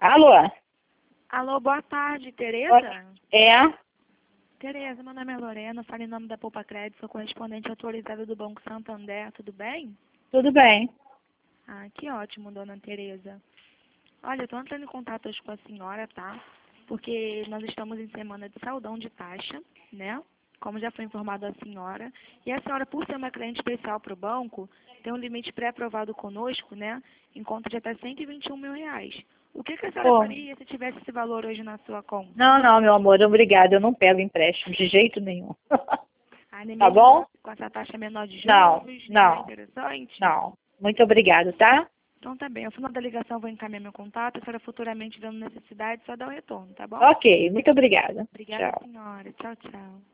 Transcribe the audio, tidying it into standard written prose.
Alô? Alô, boa tarde, Tereza? É? Tereza, meu nome é Lorena, falo em nome da Poupa Crédito, sou correspondente autorizada do Banco Santander, tudo bem? Tudo bem. Ah, que ótimo, dona Tereza. Olha, eu estou entrando em contato hoje com a senhora, tá? Porque nós estamos em semana de saudão de taxa, né? Como já foi informado a senhora. E a senhora, por ser uma cliente especial para o banco, tem um limite pré-aprovado conosco, né? Em conta de até 121 mil reais. O que a senhora Pô. faria se tivesse esse valor hoje na sua conta? Não, meu amor, obrigada. Eu não pego empréstimo de jeito nenhum. Ah, nem Tá mesmo bom? com essa taxa menor de Não, juros, não é não, interessante? não. Muito obrigada, tá? Então tá bem, ao final da ligação eu vou encaminhar meu contato, a senhora futuramente dando necessidade, só dá o retorno, tá bom? Ok, muito obrigada. Obrigada, Tchau. senhora. Tchau, tchau.